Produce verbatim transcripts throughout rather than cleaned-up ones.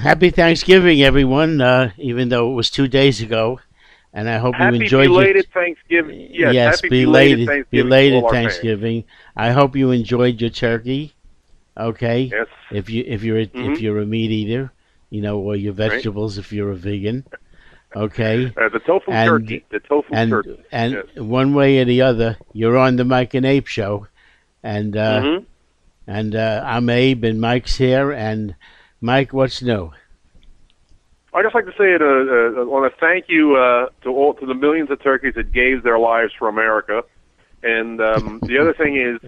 Happy Thanksgiving, everyone. Uh, even though it was two days ago, and I hope happy you enjoyed belated your Thanksgiving. Yes, yes, happy belated belated Thanksgiving to belated all our fans. Thanksgiving. I hope you enjoyed your turkey. Okay, Yes. if you if you're a, if Mm-hmm. you're a meat eater, you know, or your Right. vegetables if you're a vegan. Okay, Uh, the tofu and turkey. The tofu and turkey. and Yes. one way or the other, you're on the Mike and Abe show, and uh, Mm-hmm. and uh, I'm Abe, and Mike's here, and Mike, what's new? I'd just like to say, it, uh, uh, I want to thank you uh, to all to the millions of turkeys that gave their lives for America. And um, the other thing is,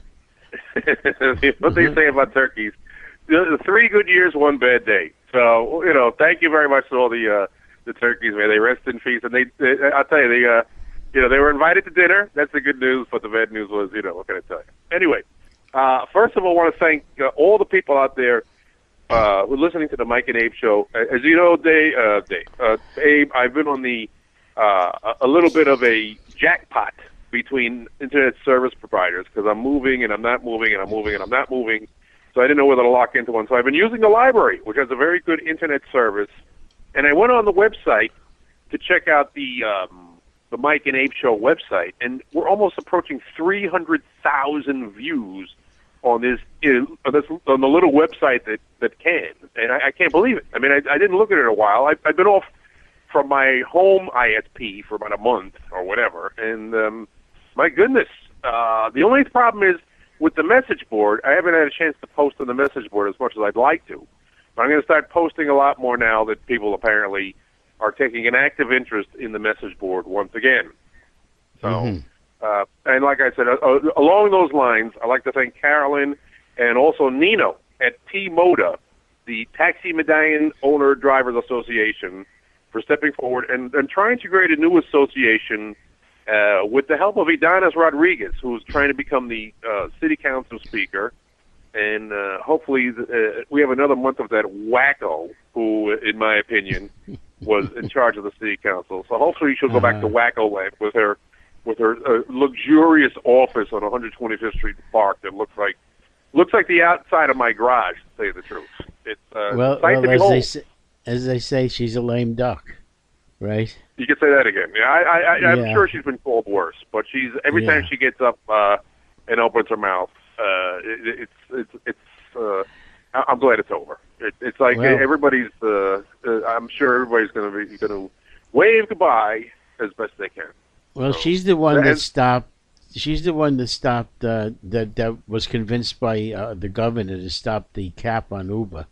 what they say about turkeys: the, the three good years, one bad day. So you know, thank you very much to all the uh, the turkeys. May they rest in peace. And they, they I'll tell you, they, uh, you know, they were invited to dinner. That's the good news. But the bad news was, you know, what can I tell you? Anyway, uh, first of all, I want to thank uh, all the people out there. Uh, we're listening to the Mike and Abe show. As you know, Dave, uh, Dave, uh, Abe, I've been on the uh, a little bit of a jackpot between internet service providers because I'm moving and I'm not moving and I'm moving and I'm not moving. So I didn't know whether to lock into one. So I've been using the library, which has a very good internet service. And I went on the website to check out the um, the Mike and Abe show website, and we're almost approaching three hundred thousand views on this, on this on the little website that that can, and I, I can't believe it. I mean, I, I didn't look at it in a while. I, I've been off from my home I S P for about a month or whatever, and um, my goodness, uh, the only problem is with the message board. I haven't had a chance to post on the message board as much as I'd like to, but I'm going to start posting a lot more now that people apparently are taking an active interest in the message board once again. So. Mm-hmm. Uh, and like I said, uh, uh, along those lines, I'd like to thank Carolyn and also Nino at T-Moda, the Taxi Medallion Owner Drivers Association, for stepping forward and, and trying to create a new association uh, with the help of Idanis Rodriguez, who's trying to become the uh, city council speaker. And uh, hopefully uh, we have another month of that wacko who, in my opinion, was in charge of the city council. So hopefully she'll go back to wacko land with her with her uh, luxurious office on one hundred twenty-fifth Street Park that looks like looks like the outside of my garage, to say the truth. It's uh, Well, sight well to as behold. they say, as they say, she's a lame duck, right? You could say that again. Yeah, I, I, I, I'm Yeah. sure she's been called worse, but she's every Yeah. time she gets up uh, and opens her mouth, uh, it, it's it's it's. Uh, I- I'm glad it's over. It, it's like Well- everybody's. Uh, uh, I'm sure everybody's going to be going to wave goodbye as best they can. Well, So, she's the one that and- stopped. She's the one that stopped. Uh, that that was convinced by uh, the governor to stop the cap on Uber.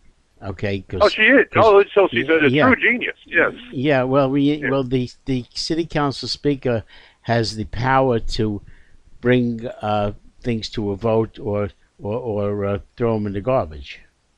Okay, cause, Oh, she is. 'cause- Oh, so she's a, a yeah. true genius. Yes. Yeah, well, we Yeah. well the the city council speaker has the power to bring uh, things to a vote or or, or uh, throw them in the garbage.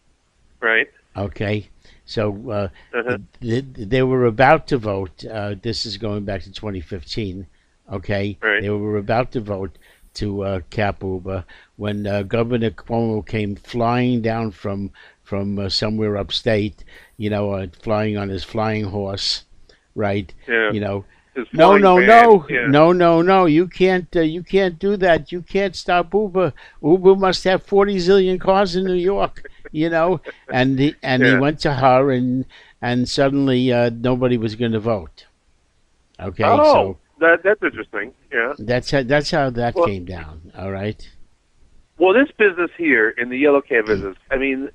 Right. Okay, so uh, Uh-huh. th- they were about to vote. Uh, this is going back to twenty fifteen. Okay, Right. they were about to vote to uh, cap Uber when uh, Governor Cuomo came flying down from from uh, somewhere upstate. You know, uh, flying on his flying horse, right? Yeah. You know, His no, flying no, van. no, Yeah. no, no, no. You can't. Uh, you can't do that. You can't stop Uber. Uber must have forty zillion cars in New York. You know, and he, and he Yeah. went to her, and and suddenly uh, nobody was going to vote. Okay, Oh, so that that's interesting. Yeah. that's how that's how that Well- came down. All right. Well, this business here in the yellow cab business, I mean,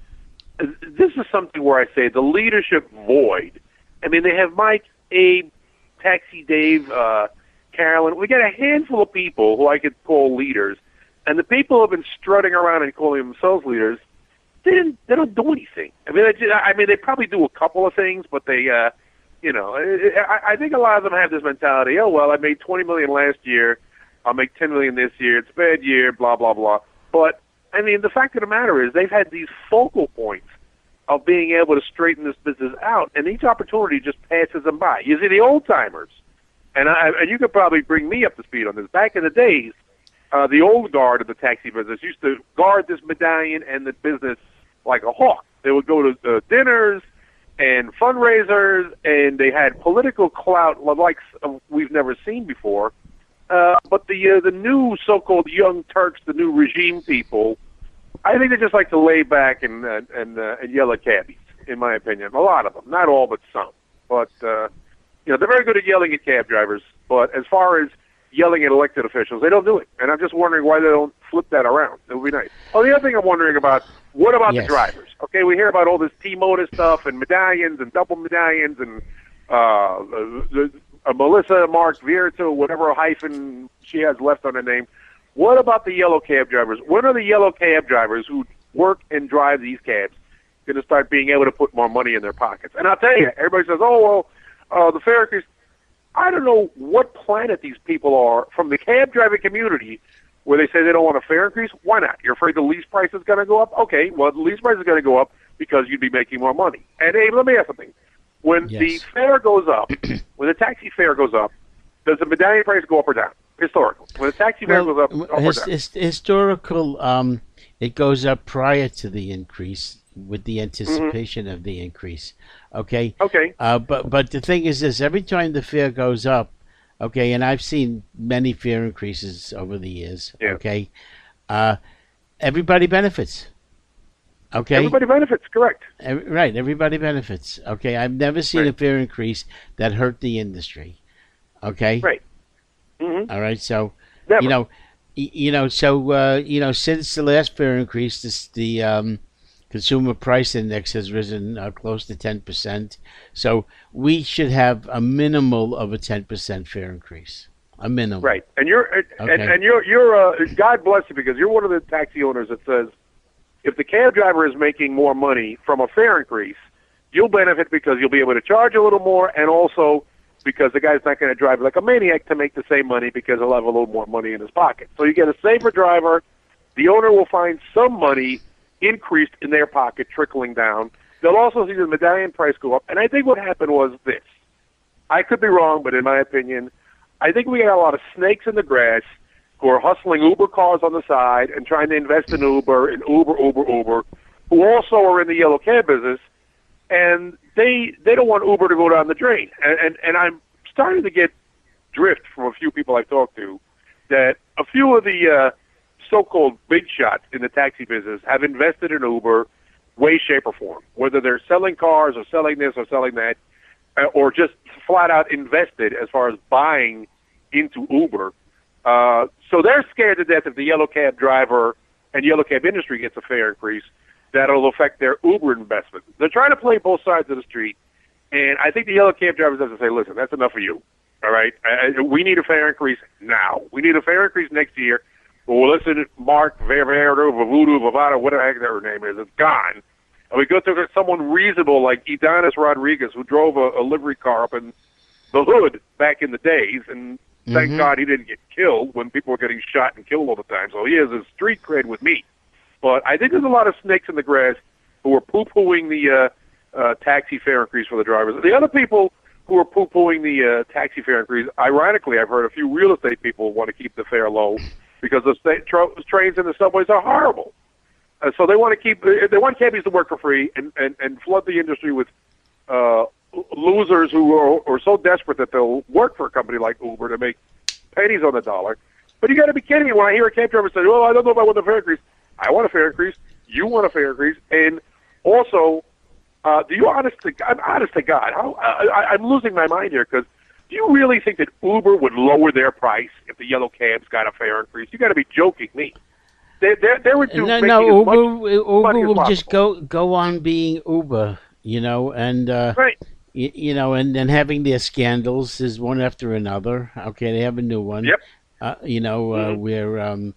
this is something where I say the leadership void. I mean, they have Mike, Abe, Taxi Dave, uh, Carolyn. We got a handful of people who I could call leaders, and the people who have been strutting around and calling themselves leaders, they didn't. They don't do anything. I mean, they, just- I mean, they probably do a couple of things, but they, uh, you know, I, I think a lot of them have this mentality. Oh well, I made twenty million last year. I'll make ten million this year. It's a bad year. Blah blah blah. But I mean, the fact of the matter is, they've had these focal points of being able to straighten this business out, and each opportunity just passes them by. You see, the old timers, and I, and you could probably bring me up to speed on this. Back in the days, uh, the old guard of the taxi business used to guard this medallion and the business like a hawk. They would go to uh, dinners and fundraisers, and they had political clout like we've never seen before. Uh, but the uh, the new so-called young Turks, the new regime people, I think they just like to lay back and uh, and uh, and yell at cabbies. in my opinion. A lot of them, not all, but some. But uh, you know, they're very good at yelling at cab drivers. But as far as yelling at elected officials, they don't do it. And I'm just wondering why they don't flip that around. It would be nice. Oh, the other thing I'm wondering about, what about yes. the drivers? Okay, we hear about all this T-Moda stuff and medallions and double medallions and uh, the, uh, Melissa Mark Virtu, whatever hyphen she has left on her name. What about the yellow cab drivers? When are the yellow cab drivers who work and drive these cabs going to start being able to put more money in their pockets? And I'll tell you, everybody says, oh, well, uh, the fare increase. I don't know what planet these people are from the cab driving community where they say they don't want a fare increase. Why not? You're afraid the lease price is going to go up? Okay, well, the lease price is going to go up because you'd be making more money. And, hey, let me ask something. When yes. the fare goes up, when the taxi fare goes up, does the medallion price go up or down? Historical. When the taxi fare well, goes up, up his, or down? His, historical, um, it goes up prior to the increase with the anticipation mm-hmm. of the increase. Okay. Okay. Uh, but but the thing is this: every time the fare goes up, okay, and I've seen many fare increases over the years. Yeah. Okay. Uh, everybody benefits. Okay. Everybody benefits. Correct. Every, right. Everybody benefits. Okay. I've never seen right. a fare increase that hurt the industry. Okay. Right. Mm-hmm. All right. So Never. you know, y- you know, so uh, you know, since the last fare increase, this the um, Consumer Price Index has risen uh, close to ten percent. So we should have a minimal of a ten percent fare increase. A minimum. Right. And you're okay. and, and you're you're uh, God bless you, because you're one of the taxi owners that says if the cab driver is making more money from a fare increase, you'll benefit because you'll be able to charge a little more, and also because the guy's not going to drive like a maniac to make the same money because he'll have a little more money in his pocket. So you get a safer driver. The owner will find some money increased in their pocket trickling down. They'll also see the medallion price go up. And I think what happened was this. I could be wrong, but in my opinion, I think we got a lot of snakes in the grass who are hustling Uber cars on the side and trying to invest in Uber and Uber, Uber, Uber, who also are in the yellow cab business, and they they don't want Uber to go down the drain. And, and, and I'm starting to get drift from a few people I've talked to that a few of the uh, so-called big shots in the taxi business have invested in Uber way, shape, or form, whether they're selling cars or selling this or selling that, uh, or just flat out invested as far as buying into Uber. Uh, so they're scared to death if the yellow cab driver and yellow cab industry gets a fare increase, that'll affect their Uber investment. They're trying to play both sides of the street, and I think the yellow cab drivers have to say, listen, that's enough for you, all right? Uh, we need a fare increase now. We need a fare increase next year. Well, listen to Mark Ververdo, Vavudu, Vavada, whatever the heck her name is. It's gone. And we go to someone reasonable like Idanis Rodriguez, who drove a, a livery car up in the hood back in the days, and thank mm-hmm. God he didn't get killed when people were getting shot and killed all the time. So he has a street cred with me. But I think there's a lot of snakes in the grass who are poo-pooing the uh, uh, taxi fare increase for the drivers. The other people who are poo-pooing the uh, taxi fare increase, ironically, I've heard a few real estate people want to keep the fare low because the state tra- trains and the subways are horrible. Uh, so they want to keep, they want cabbies to work for free and, and, and flood the industry with uh, losers who are, are so desperate that they'll work for a company like Uber to make pennies on the dollar. But you got to be kidding me when I hear a cab driver say, "Oh, I don't know if I want a fare increase." I want a fare increase. You want a fare increase, and also, uh, do you honest to I'm honest to God, how, I, I'm losing my mind here because do you really think that Uber would lower their price if the yellow cabs got a fare increase? You got to be joking me. They they they would do no no Uber much Uber will just go go on being Uber, you know, and uh, right. You, you know, and then having their scandals is one after another. Okay, they have a new one. Yep. Uh, you know, uh, mm-hmm. where um,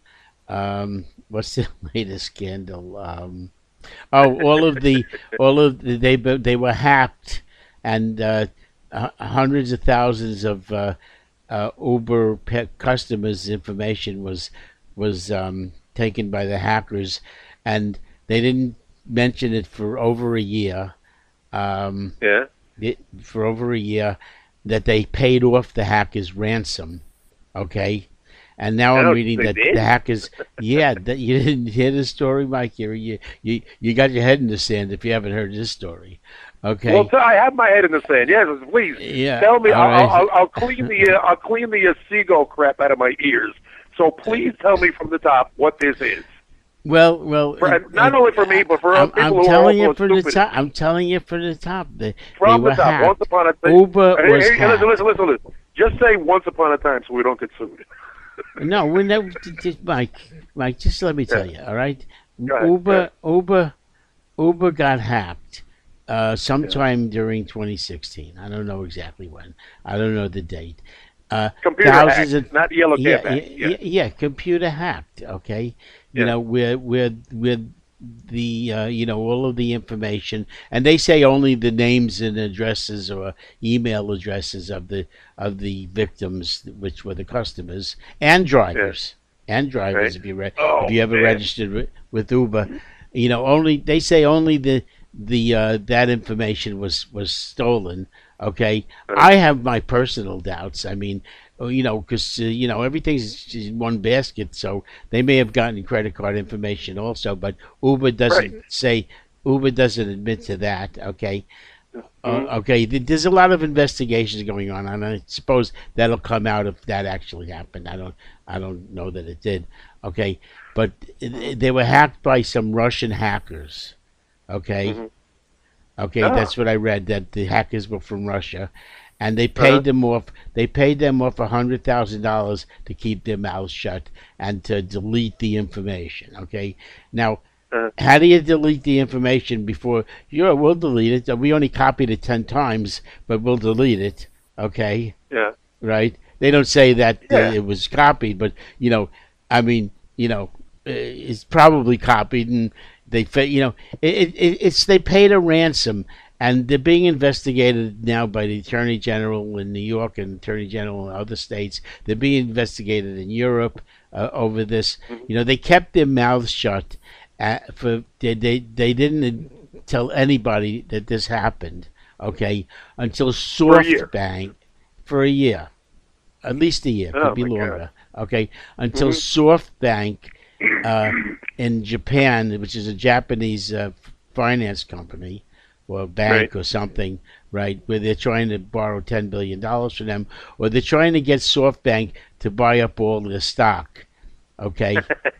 um, what's the latest scandal? Um, oh, all of the, all of the, they they were hacked, and uh, uh, hundreds of thousands of uh, uh, Uber pet customers' information was was um, taken by the hackers, and they didn't mention it for over a year. Um, yeah. It, for over a year, that they paid off the hackers' ransom. Okay. And now I'm reading that did? the hackers, yeah, that you didn't hear the story, Mike. You you you you got your head in the sand if you haven't heard this story. Okay. Well, so I have my head in the sand. Yes, please. Yeah. Tell me. I'll, right. I'll, I'll clean the uh, I'll clean the uh, seagull crap out of my ears. So please tell me from the top what this is. Well, well, For, it, not it, only for me, but for I'm, people I'm who are telling you also for the stupid. top. I'm telling you for the top. They, they From were the top, hacked. once upon a time. Uber Hey, was hey, hacked. listen, listen, listen, listen. Just say once upon a time so we don't get sued. No, we never. Just, Mike, Mike, just let me tell Yeah. you. All right, Go ahead, Uber, go ahead. Uber, Uber got hacked uh, sometime during twenty sixteen. I don't know exactly when. I don't know the date. Uh, Computer thousands hacked, of not yellow yeah, cab hacked. yeah, yeah, yeah, computer hacked. Okay, you Yeah. know, with with with the uh, you know all of the information, and they say only the names and addresses or email addresses of the of the victims, which were the customers and drivers and drivers. Right. If you re- Oh, if you ever man. registered with, with Uber, you know only they say only the the uh, that information was was stolen. Okay, I have my personal doubts. I mean, oh, you know, because uh, you know everything's in one basket, so they may have gotten credit card information also. But Uber doesn't Right. say Uber doesn't admit to that. Okay, uh, Mhm. okay. th- There's a lot of investigations going on, and I suppose that'll come out if that actually happened. I don't, I don't know that it did. Okay, but uh, they were hacked by some Russian hackers. Okay. Mhm. Okay, Ah. that's what I read. That the hackers were from Russia, and they Uh-huh. paid them off. They paid them off a hundred thousand dollars to keep their mouths shut and to delete the information. Okay, now Uh-huh. how do you delete the information before? Yeah, we'll delete it. We only copied it ten times, but we'll delete it. Okay, Yeah. right? They don't say that uh, Yeah. it was copied, but you know, I mean, you know, uh, it's probably copied, and they, fa- you know, it, it, it's they paid a ransom, and they're being investigated now by the Attorney General in New York and Attorney General in other states. They're being investigated in Europe uh, over this. Mhm. You know, they kept their mouths shut. Uh, for they, they they didn't tell anybody that this happened. Okay, until For a year. SoftBank for a year, at least a year, could Oh, be my God. longer. Okay, until Mhm. SoftBank uh, in Japan, which is a Japanese uh, finance company or bank Right. or something, right, where they're trying to borrow ten billion dollars from them, or they're trying to get SoftBank to buy up all their stock. Okay,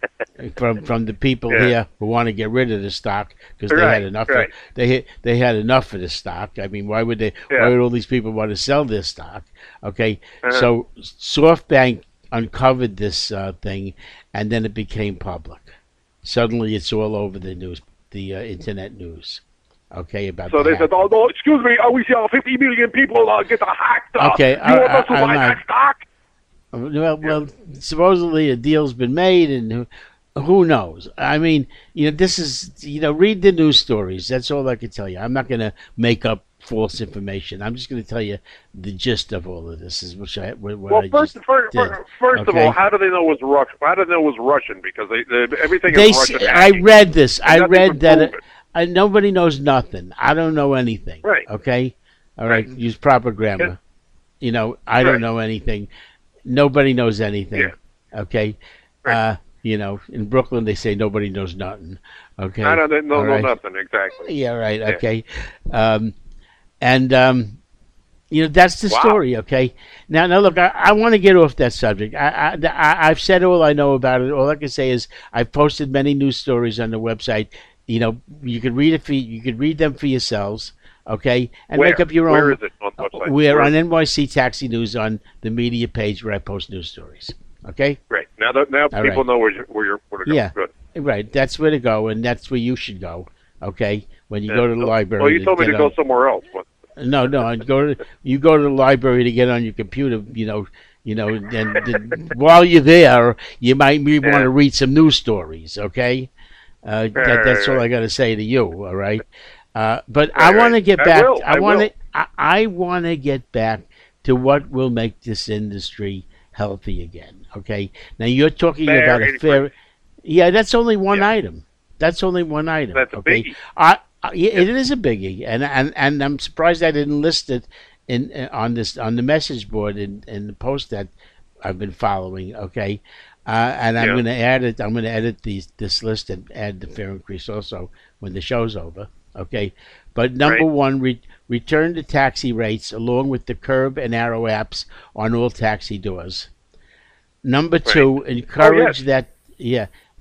from from the people Yeah. here who want to get rid of the stock because they Right, had enough. right. Of, they had- they had enough of the stock. I mean, why would they? Yeah. Why would all these people want to sell their stock? Okay, Uh-huh. so SoftBank uncovered this uh, thing, and then it became public. Suddenly, it's all over the news, the uh, internet news. Okay, about So the they said, hacking. "Oh, no, excuse me, uh, we see uh, fifty million people uh, get hacked. Uh, Okay, you I- want us to I- I'm buy not- that stock?" Well, well, supposedly a deal's been made, and who, who knows? I mean, you know, this is, you know, read the news stories. That's all I can tell you. I'm not going to make up false information. I'm just going to tell you the gist of all of this. Is which I, what Well, I first, just first, did. first of Okay. all, how do they know it was Russian? How do they know it was Russian? Because they, they everything They, is s- Russian. I hacking. read this. I nothing read can that prove it, it. I, nobody knows nothing. I don't know anything. Right. Okay. All right. Right. Use proper grammar. Yeah. You know, I don't Right. know anything. Nobody knows anything. Yeah. Okay. Right. Uh, you know, in Brooklyn they say nobody knows nothing. Okay. I don't know, All know right. nothing exactly. Yeah. Right. Yeah. Okay. Um, and um, you know that's the Wow. story. Okay. Now, now look, I, I want to get off that subject. I, I, I I've said all I know about it. All I can say is I've posted many news stories on the website. You know, you could read it for you could read them for yourselves. Okay, and Where? make up your Where own. is it on the website? We're Where on is it? N Y C Taxi News on the media page where I post news stories. Okay. Great. Now that now All people right. know where you, where you're where to go. Yeah. Good. Right, that's where to go, and that's where you should go. Okay, when you Yeah. go to the library. Well, you told me get to go on- somewhere else. But No, no, I'd go to you go to the library to get on your computer. You know, you know, and, and while you're there, you might be want Yeah. to read some news stories. Okay, uh, that, right, that's all right. I got to say to you. All right, uh, but Right, I want to right. get I back. will, I want will. to. I, I want to get back to what will make this industry healthy again. Okay, now you're talking Fair about a fair. increase. Yeah, that's only one Yeah. item. That's only one item. That's a okay, biggie. I, I, yeah, it is a biggie, and and and I'm surprised I didn't list it in uh, on this on the message board in, in the post that I've been following. Okay, uh, and I'm Yeah. going to add it. I'm going to edit these this list and add the fare increase also when the show's over. Okay, but number Right. one, re- return to taxi rates along with the Curb and Arrow apps on all taxi doors. Number two, encourage yes. that yeah,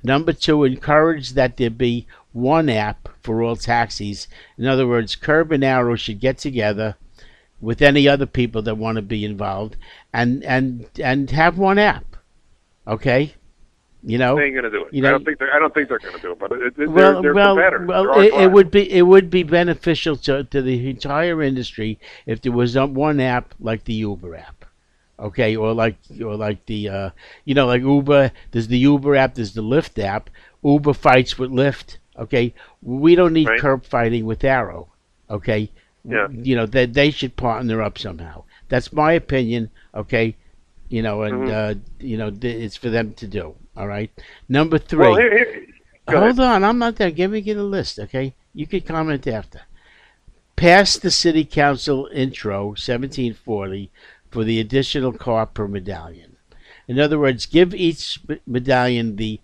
Number two, encourage that there be one app for all taxis. In other words, Curb and Arrow should get together with any other people that want to be involved and and and have one app. Okay, you know, they ain't gonna do it. You know, I don't think they're, I don't think they're gonna do it. But it, it, well, they're, they're well, competitors. well, it, it would be it would be beneficial to to the entire industry if there was one app like the Uber app. Okay, or like or like the uh, you know, like Uber. There's the Uber app. There's the Lyft app. Uber fights with Lyft. Okay, we don't need right. Curb fighting with Arrow. Okay, yeah. You know, they they should partner up somehow. That's my opinion. Okay, you know, and mm-hmm. uh, you know, it's for them to do. All right. Number three. Well, here, here, hold on, I'm not there. Give me get a list. Okay, you can comment after. Pass the city council intro seventeen forty for the additional car per medallion. In other words, give each medallion the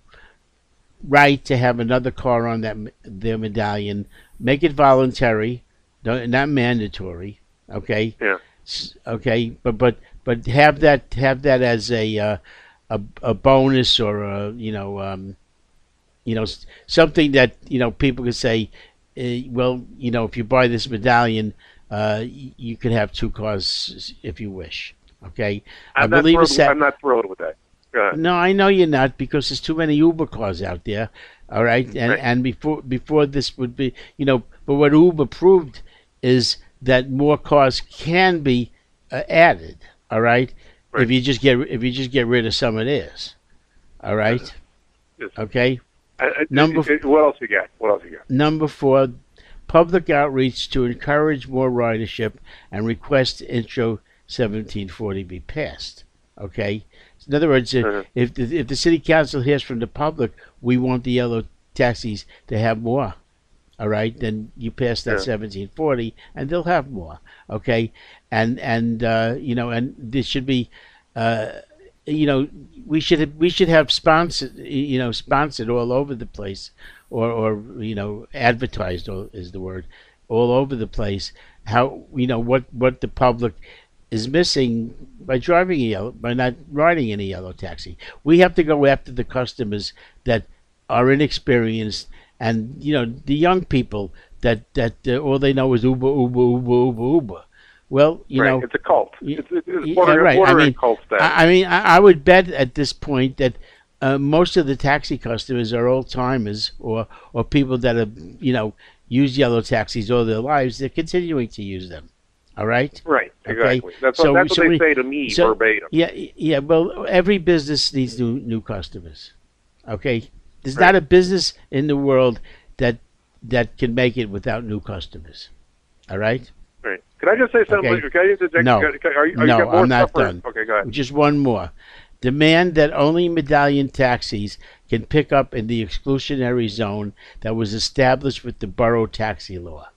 right to have another car on that their medallion. Make it voluntary, not mandatory. Okay. Yeah. Okay, but but but have that have that as a uh, a a bonus or a you know um, you know something that you know people can say, uh, well you know if you buy this medallion, uh, you can have two cars if you wish. Okay, I'm I not believe thrilled, it's that, I'm not thrilled with that. No, I know you're not because there's too many Uber cars out there. All right, and right. and before before this would be you know, but what Uber proved is that more cars can be uh, added. All right? right, if you just get if you just get rid of some of this. All right, yes. Okay. I, I, number it, it, what else you got? What else you got? Number four, public outreach to encourage more ridership and request intro seventeen forty be passed. Okay. In other words, uh-huh. if the, if the city council hears from the public, we want the yellow taxis to have more. All right, then you pass that yeah. seventeen forty, and they'll have more. Okay, and and uh, you know, and this should be, uh, you know, we should we should have sponsored, you know, sponsored all over the place, or or you know, advertised is the word, all over the place. How you know what what the public is missing by driving a yellow, by not riding in a yellow taxi. We have to go after the customers that are inexperienced, and you know the young people that that uh, all they know is Uber, Uber, Uber, Uber, Uber. Well, you right. know, it's a cult. It's, it's, it's yeah, border, right. I mean, cult status. I, I mean, I, I would bet at this point that uh, most of the taxi customers are old timers or or people that have you know used yellow taxis all their lives. They're continuing to use them. All right. Right. Exactly. Okay? That's so, what, that's so what they we, say to me so, verbatim. Yeah. Yeah. Well, every business needs new new customers. Okay. There's right. not a business in the world that that can make it without new customers. All right. Right. Can I just say something? Okay. Can I just, no. Can, are you, are no. you got more I'm not stuff or- done. Okay. Go ahead. Just one more. Demand that only medallion taxis can pick up in the exclusionary zone that was established with the borough taxi law.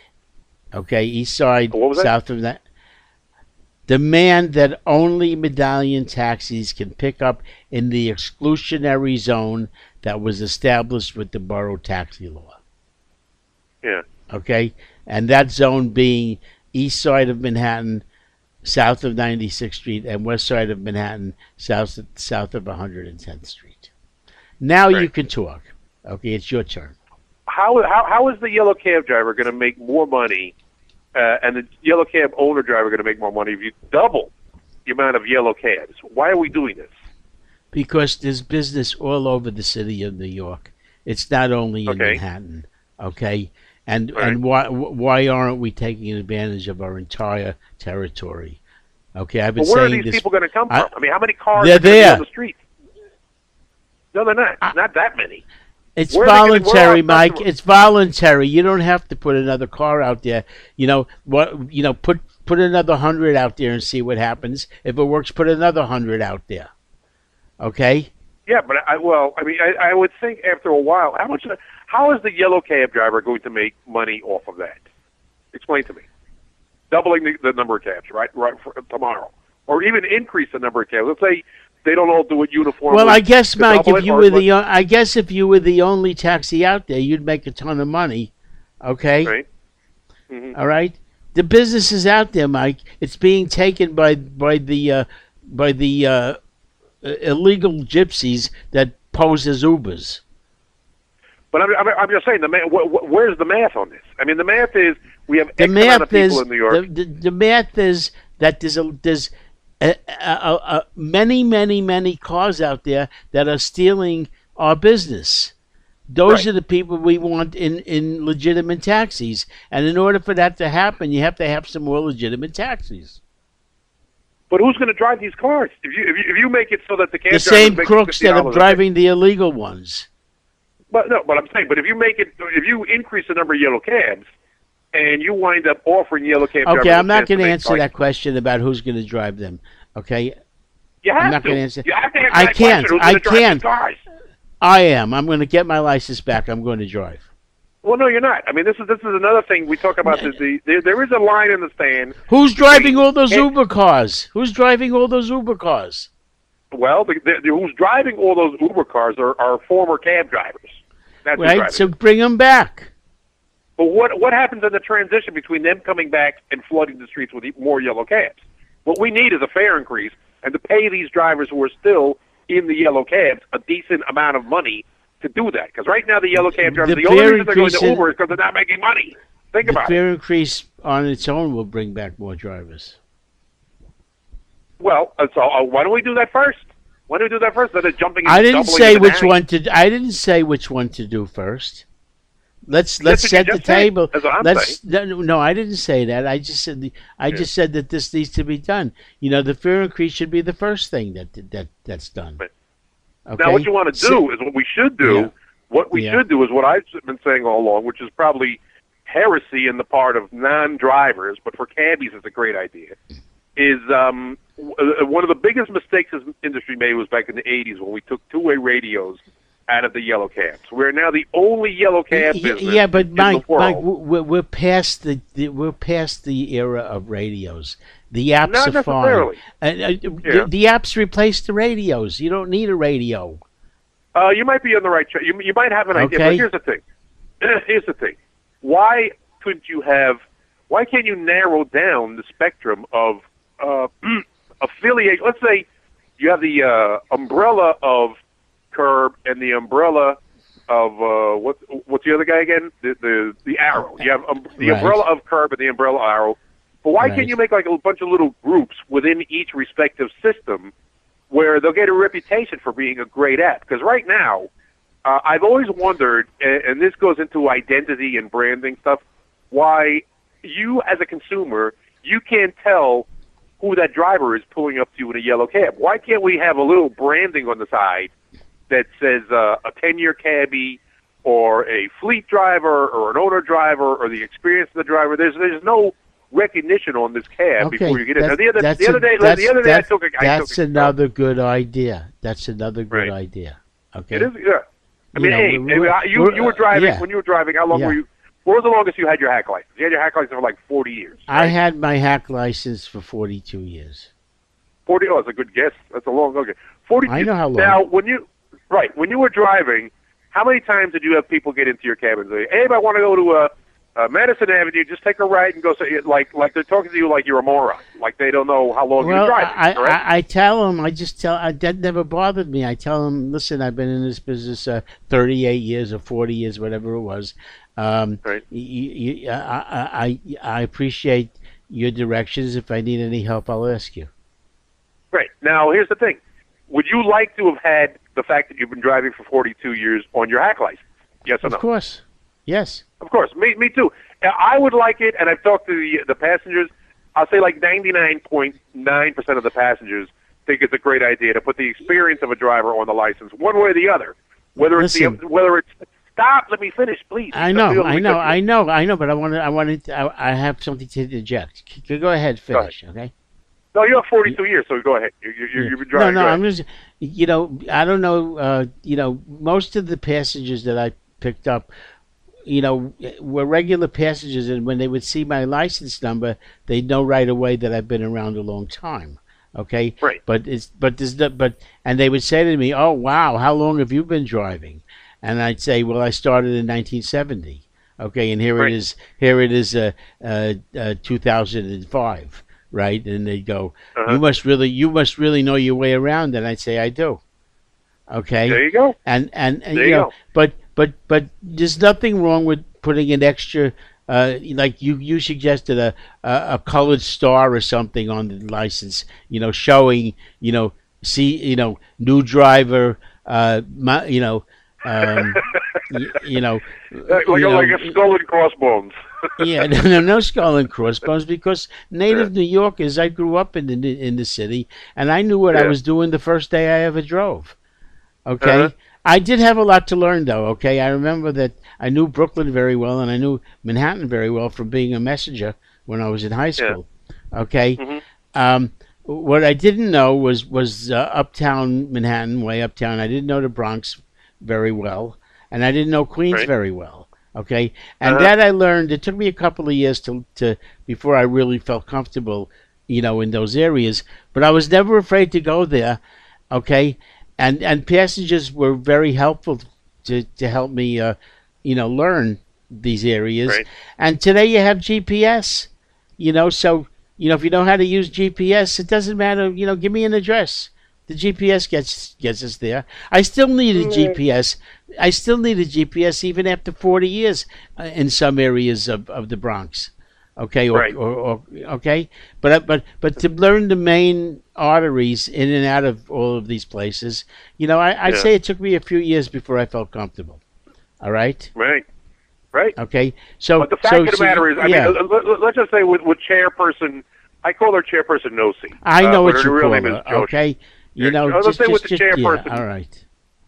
Okay, east side, south of that. Demand that only medallion taxis can pick up in the exclusionary zone that was established with the borough taxi law. Yeah. Okay, and that zone being east side of Manhattan, south of ninety-sixth Street, and west side of Manhattan, south of, south of one hundred tenth Street. Now right. you can talk. Okay, it's your turn. How how how is the yellow cab driver going to make more money, uh, and the yellow cab owner driver going to make more money if you double the amount of yellow cabs? Why are we doing this? Because there's business all over the city of New York. It's not only in okay. Manhattan. Okay, and right. and why why aren't we taking advantage of our entire territory? Okay, I've been well, where saying are these this. people going to come from? I, I mean, how many cars they're are going there on the street? No, they're not. I, not that many. It's where voluntary, Mike. Customers? It's voluntary. You don't have to put another car out there. You know what? You know, put put another hundred out there and see what happens. If it works, put another hundred out there. Okay. Yeah, but I well, I mean, I, I would think after a while, how much? How is the yellow cab driver going to make money off of that? Explain to me. Doubling the, the number of cabs, right? Right for tomorrow, or even increase the number of cabs. Let's say they don't all do it uniformly. Well, I guess, Mike, if you or, were the, I guess if you were the only taxi out there, you'd make a ton of money. Okay. Right. Mm-hmm. All right. The business is out there, Mike. It's being taken by by the uh, by the uh, illegal gypsies that pose as Ubers. But I'm, I'm, I'm just saying, the math, wh- wh- where's the math on this? I mean, the math is we have The X amount math of people is in New York. the, the, the math is that there's a, there's a, a, a, a many many many cars out there that are stealing our business. Those Right. are the people we want in, in legitimate taxis, and in order for that to happen, you have to have some more legitimate taxis. But who's going to drive these cars? If you, if you if you make it so that the cab The drivers same make crooks that are fifty dollars a day- driving the illegal ones. But no, but I'm saying, but if you make it, if you increase the number of yellow cabs, and you wind up offering yellow cab drivers, Okay, a I'm not chance going to make answer like- that question about who's going to drive them. Okay, You have I'm not to. gonna answer- You have to answer I that can't. question. Who's I gonna drive these can't. cars? I am. I'm going to get my license back. I'm going to drive. Well, no, you're not. I mean, this is this is another thing we talk about. The, the there, there is a line in the stand. Who's driving all those Hey. Uber cars? Who's driving all those Uber cars? Well, the, the, the, who's driving all those Uber cars are, are former cab drivers. That's who's Right. driving. So bring them back. But what what happens in the transition between them coming back and flooding the streets with more yellow cabs? What we need is a fare increase and to pay these drivers who are still in the yellow cabs a decent amount of money to do that. Because right now the yellow cab drivers, The the, only fare reason they're going to increase in- Uber is because they're not making money. Think The about it. fare increase on its own will bring back more drivers. Well, uh, so uh, why don't we do that first? Why don't we do that first? Instead of jumping and I didn't doubling say the which nanny? one to. I didn't say which one to do first. Let's let's what you set the just said. table. That's what I'm Let's no, no, I didn't say that. I just said the, I just said that this needs to be done. You know, the fare increase should be the first thing that that that's done. Right. Okay? Now, what you want to do is what we should do. Yeah. What we Yeah. should do is what I've been saying all along, which is probably heresy in the part of non-drivers, but for cabbies, it's a great idea. Is um, w- uh, one of the biggest mistakes this industry made was back in the eighties when we took two-way radios out of the yellow cabs. We're now the only yellow cab Y- business yeah, but in Mike, the world. Mike, we're, we're past the, the we're past the era of radios. The apps Not are fine. necessarily. Uh, uh, Yeah. the, the apps replace the radios. You don't need a radio. Uh, you might be on the right track. You, you might have an idea, Okay. but here's the thing. Here's the thing. Why couldn't you have? Why can't you narrow down the spectrum of uh, affiliate? Let's say you have the uh, umbrella of Curb and the umbrella of uh, what? What's the other guy again? The the, the Arrow. You have um, the Right. umbrella of Curb and the umbrella Arrow. But why Right. can't you make like a bunch of little groups within each respective system where they'll get a reputation for being a great app? Because right now, uh, I've always wondered, and, and this goes into identity and branding stuff, why you as a consumer, you can't tell who that driver is pulling up to you in a yellow cab. Why can't we have a little branding on the side that says uh, a ten-year cabbie or a fleet driver or an owner driver or the experience of the driver? There's there's no recognition on this cab Okay, before you get in. Now, that's- the other that's the other a- day, that's- the other day I that's- took a. I That's took a, another good idea. That's another good Right. idea. Okay. It is, yeah. I You mean, know, hey, we're- I mean, we're- I- you we're- you were driving yeah. when you were driving. How long Yeah. were you? What was the longest you had your hack license? You had your hack license for like forty years. I right? had my hack license for forty-two years. forty. Oh, that's a good guess. That's a long. Okay, forty. I know how long. Now, when you right when you were driving, how many times did you have people get into your cabin and say, "Hey, I want to go to uh, uh, Madison Avenue. Just take a right and go." Say, like like they're talking to you like you're a moron. Like they don't know how long you're Well, driving. I, correct? I, I tell them, I just tell, I, that never bothered me. I tell them, listen, I've been in this business uh, thirty-eight years or forty years, whatever it was. Um, Right. you, you, I, I, I appreciate your directions. If I need any help, I'll ask you. Right. Now, here's the thing. Would you like to have had the fact that you've been driving for forty-two years on your hack license? Yes or Of no? course. Yes. Of course. Me, me too. Now, I would like it, and I've talked to the, the passengers. I'll say like ninety-nine point nine percent of the passengers think it's a great idea to put the experience of a driver on the license, one way or the other. Whether it's Listen. the, whether it's stop, let me finish, please. I Let know, me- I know, I know, I know, but I want to, I want to, I, I have something to interject. C- Go ahead, Go ahead. finish, okay? No, you have forty-two years, so go ahead. You, you, you, you've been driving. No, no, Go I'm ahead. just, you know, I don't know, uh, you know, most of the passengers that I picked up, you know, were regular passengers, and when they would see my license number, they'd know right away that I've been around a long time. Okay, Right. But it's, but there's no, but, and they would say to me, "Oh, wow, how long have you been driving?" And I'd say, "Well, I started in nineteen seventy." Okay, and here Right. it is, here it is, uh, uh, uh, two thousand five. Right, and they go, Uh-huh. "You must really, you must really know your way around." And I'd say, "I do." Okay, There you go. and and, and There you you know, go. but but but there's nothing wrong with putting an extra, uh, like you you suggested a, a a colored star or something on the license. You know, showing you know see you know new driver. Uh, my, you know, um, y- you know, Like, like, you a, know. like a skull and crossbones. Yeah, no, no, no skull and crossbones because Yeah. native New Yorkers. I grew up in the in the city, and I knew what I Yeah. was doing the first day I ever drove. Uh-huh. Okay, I did have a lot to learn though. Okay, I remember that I knew Brooklyn very well, and I knew Manhattan very well from being a messenger when I was in high Yeah. school. Okay, Hmm. um, what I didn't know was was uh, uptown Manhattan, way uptown. I didn't know the Bronx very well, and I didn't know Queens Right. very well. Okay, and Uh-huh. that I learned. It took me a couple of years to to before I really felt comfortable, you know, in those areas. But I was never afraid to go there. Okay, and and passengers were very helpful to to help me, uh, you know, learn these areas. Right. And today you have G P S, you know, so you know if you know how to use G P S, it doesn't matter. You know, give me an address. The G P S gets gets us there. I still need a Mm. G P S. I still need a G P S even after forty years uh, in some areas of, of the Bronx. Okay, or, Right. or, or okay, but uh, but but to learn the main arteries in and out of all of these places, you know, I, I'd Yeah. say it took me a few years before I felt comfortable. All right, Right. Right. okay, so But the fact so of the see, matter is, I yeah, mean, let, let, let's just say with, with chairperson, I call her chairperson Nosy. I uh, know but what her you real call name is her. Joshi. Okay, Yeah. you know, Uh, let's just say with just the just yeah, chairperson, all right,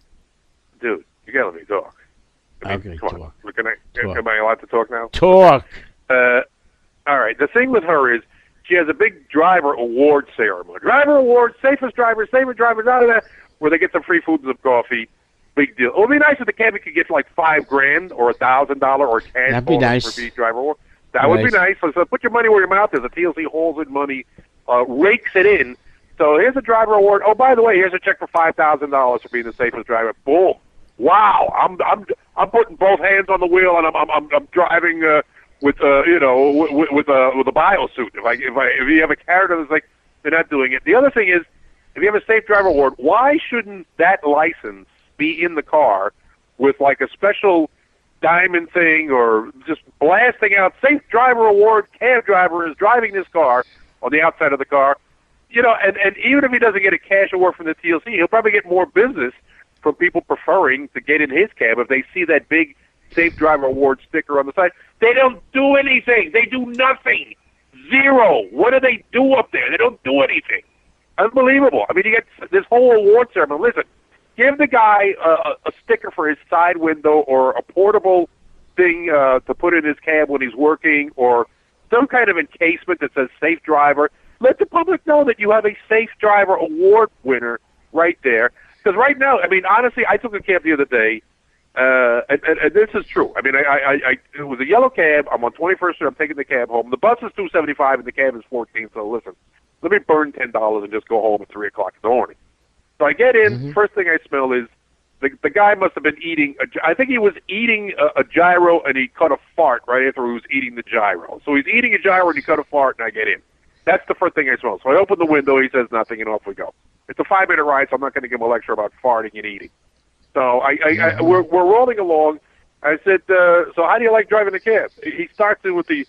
dude, you gotta let me talk. I mean, okay, come talk, on. Can I, talk, am I allowed to talk now? talk. Uh, all right. The thing with her is she has a big driver award ceremony. Driver award, safest driver, safest driver, da da da, where they get some free food and some coffee. Big deal. It would be nice if the cabbie could get like five grand or a thousand dollar or cash That'd be bonus nice. for being driver award. That would be Nice. nice. So, so put your money where your mouth is. The T L C holds in money, uh, rakes it in. So here's a driver award. Oh, by the way, here's a check for five thousand dollars for being the safest driver. Boom! Wow! I'm I'm I'm putting both hands on the wheel and I'm I'm I'm, I'm driving uh, with uh you know with with a with a biosuit. If I if I if you have a character that's like they're not doing it. The other thing is if you have a safe driver award, why shouldn't that license be in the car with like a special diamond thing or just blasting out safe driver award, cab driver is driving this car on the outside of the car. You know, and, and even if he doesn't get a cash award from the T L C, he'll probably get more business from people preferring to get in his cab if they see that big safe driver award sticker on the side. They don't do anything. They do nothing. Zero. What do they do up there? They don't do anything. Unbelievable. I mean, you get this whole award ceremony. Listen, give the guy a, a sticker for his side window or a portable thing uh, to put in his cab when he's working or some kind of encasement that says safe driver. Let the public know that you have a safe driver award winner right there. Because right now, I mean, honestly, I took a cab the other day, uh, and, and, and this is true. I mean, I, I, I, it was a yellow cab. I'm on twenty-first Street. I'm taking the cab home. The bus is two seventy-five and the cab is fourteen. So listen, let me burn ten dollars and just go home at three o'clock in the morning. So I get in. Mm-hmm. First thing I smell is the the guy must have been eating. A, I think he was eating a, a gyro and he cut a fart right after he was eating the gyro. So he's eating a gyro and he cut a fart and I get in. That's the first thing I smell. So I open the window. He says nothing, and off we go. It's a five-minute ride, so I'm not going to give him a lecture about farting and eating. So I, I, I we're we're rolling along. I said, uh, so how do you like driving the cab? He starts in with the,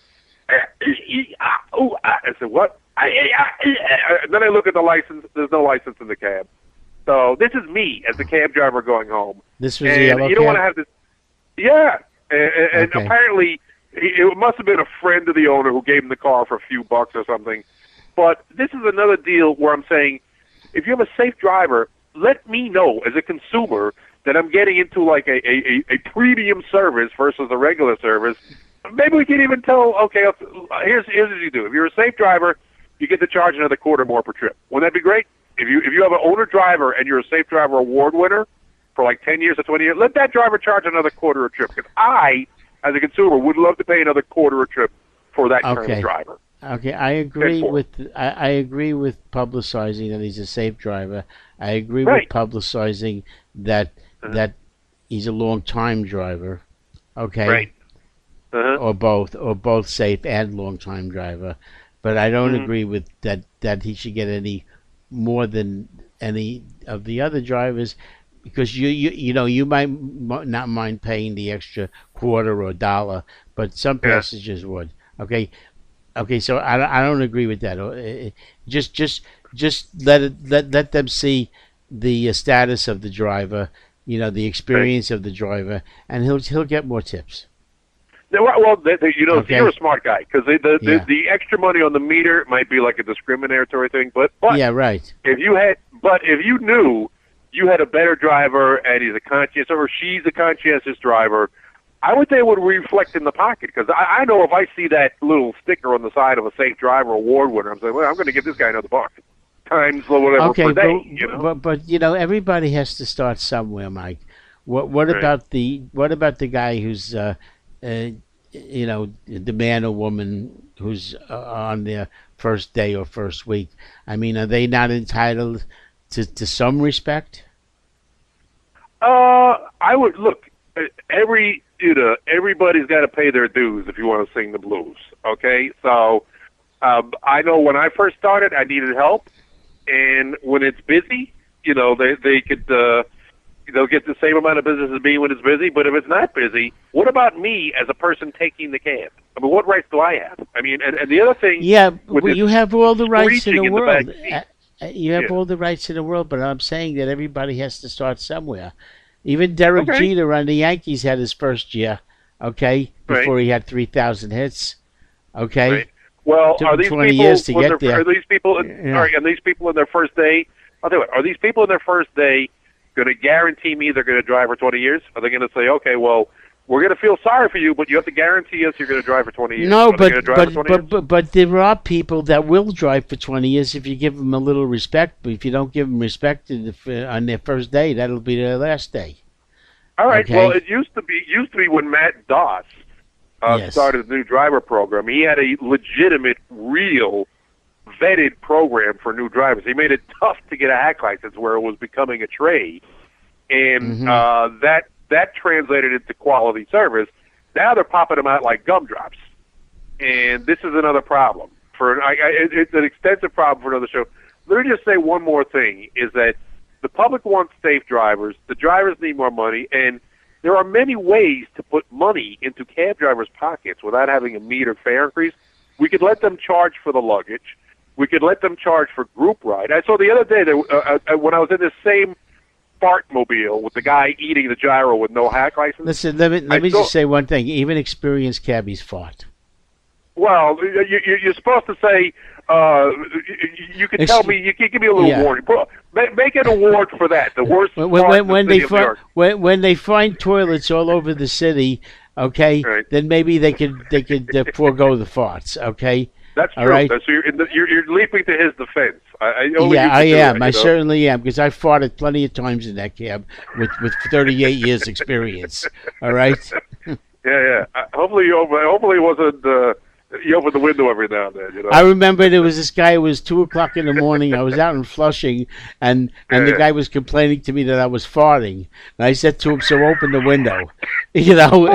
I said, what? And then I look at the license. There's no license in the cab. So this is me as the cab driver going home. This was and a yellow you don't cab. want to have this. Yeah, and, and Okay. apparently it must have been a friend of the owner who gave him the car for a few bucks or something. But this is another deal where I'm saying, if you have a safe driver, let me know as a consumer that I'm getting into like a, a, a premium service versus a regular service. Maybe we can even tell, okay, here's here's what you do. If you're a safe driver, you get to charge another quarter more per trip. Wouldn't that be great? If you if you have an owner driver and you're a safe driver award winner for like ten years or twenty years, let that driver charge another quarter a trip. Because I, as a consumer, would love to pay another quarter a trip for that kind Okay. of driver. Okay, I agree four. with I, I agree with publicizing that he's a safe driver. I agree Right. with publicizing that Uh-huh. that he's a long time driver. Okay, Right. Uh-huh. or both, or both safe and long time driver. But I don't Mhm. agree with that that he should get any more than any of the other drivers. because you, you you know you might m- not mind paying the extra quarter or dollar, but some Yeah. passengers would. Okay, okay. So I, don't- I don't agree with that. Uh, uh, Just just just let it let let them see the uh, status of the driver. You know the Right. experience of the driver, and he'll he'll get more tips. They- Well, well, they, they, you know, Okay. you're a smart guy because the, the, Yeah. the extra money on the meter might be like a discriminatory thing, but but Yeah, right. if you had, but if you knew you had a better driver and he's a conscientious or she's a conscientious driver, I would say it would reflect in the pocket because I, I know if I see that little sticker on the side of a safe driver award winner, I'm saying, well, I'm going to give this guy another buck times or whatever Okay, per day. but, You know, but but you know everybody has to start somewhere, Mike. What what Right. about the what about the guy who's uh, uh you know the man or woman who's uh, on their first day or first week? I mean, are they not entitled to to some respect? Uh, I would look. uh, Every you know, everybody's got to pay their dues if you want to sing the blues. Okay, so um, I know when I first started, I needed help, and when it's busy, you know, they they could uh, they'll get the same amount of business as me when it's busy. But if it's not busy, what about me as a person taking the cab? I mean, what rights do I have? I mean, and, and the other thing, Yeah, with well, this you have all the rights in screeching the in the world. back seat. Uh, uh, You have Yeah. all the rights in the world, but I'm saying that everybody has to start somewhere. Even Derek Okay. Jeter on the Yankees had his first year, okay, Right. before he had three thousand hits, okay? Right. Well, Took are him these twenty people? years to when get they're- there. Are these people? In, Yeah. Sorry, are these people in their first day? I'll tell you what. Are these people in their first day going to guarantee me they're going to drive for twenty years? Are they going to say, okay, well, we're going to feel sorry for you, but you have to guarantee us you're going to drive for twenty years? No, Are they but gonna drive but, for twenty but, years? but but there are people that will drive for twenty years if you give them a little respect. But if you don't give them respect in the f- on their first day, that'll be their last day. All right. okay. Well, it used to be used to be when Matt Doss uh, Yes. started the new driver program. He had a legitimate, real, vetted program for new drivers. He made it tough to get a hack license, where it was becoming a trade, and Mhm. uh, that that translated into quality service. Now they're popping them out like gumdrops, and this is another problem. For I, I, it- it's an extensive problem for another show. Let me just say one more thing: is that the public wants safe drivers. The drivers need more money, and there are many ways to put money into cab drivers' pockets without having a metered fare increase. We could let them charge for the luggage. We could let them charge for group ride. I saw the other day that uh, uh, when I was in this same fart mobile with the guy eating the gyro with no hack license. Listen, let me let I me saw- just say one thing. Even experienced cabbies fought. Well, you, you- you're supposed to say. Uh, you- you can Ex- tell me. You can give me a little Yeah. warning. Put- Make, make an award for that. The worst When fart when, in the when city they of New find York. when, when they find toilets all over the city, okay, Right. then maybe they could they could uh, forego the farts. Okay. That's All true. right. That's, you're, in the, you're, you're leaping to his defense. I, I only Yeah, you can I do am. that, I you know? certainly am because I farted plenty of times in that cab with with thirty-eight years experience. All right. Yeah, yeah. Uh, hopefully, you open, hopefully, it wasn't. Uh, you open the window every now and then. You know. I remember there was this guy. It was two o'clock in the morning. I was out in Flushing, and and the Yeah. guy was complaining to me that I was farting. And I said to him, "So open the window," you know.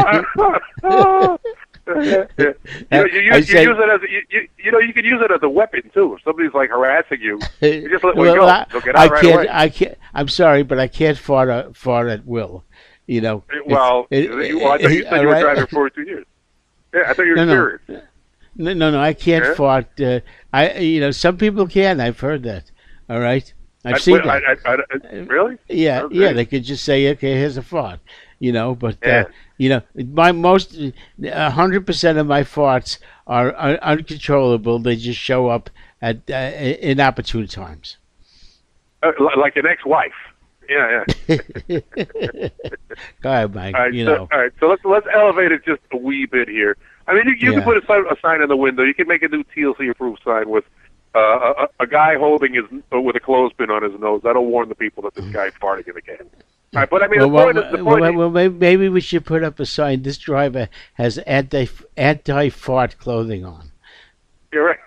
yeah. You, know, you, I use, said- you use it as a, you, you, you know you could use it as a weapon too. If somebody's like harassing you, you just let one Well, go. I, They'll get I out right can't. away. I can't. I'm sorry, but I can't fart at, fart at will. You know. It's- Well, it- you, well, I thought you said all you were right? driving forty-two years. Yeah, I thought you were No, no. serious. No, no, no. I can't Yeah? fart. Uh, I, you know, some people can. I've heard that. All right. I've I, seen I, that. I, I, really? Yeah, Okay. yeah. They could just say, "Okay, here's a fart," you know. But Yeah. uh, you know, my most, a hundred percent of my farts are un- uncontrollable. They just show up at uh, inopportune times. Uh, li- like an ex-wife. Yeah, yeah. Go ahead, Mike. All right, you so, know. all right, so let's let's elevate it just a wee bit here. I mean, you, you Yeah. can put a sign, a sign in the window. You can make a new T L C approved sign with uh, a, a guy holding his uh, with a clothespin on his nose. That'll warn the people that this guy's farting in the can. All right, but I mean, Well, the well, point is, the well, point well, is, well, maybe, maybe we should put up a sign. This driver has anti anti fart clothing on. you're right.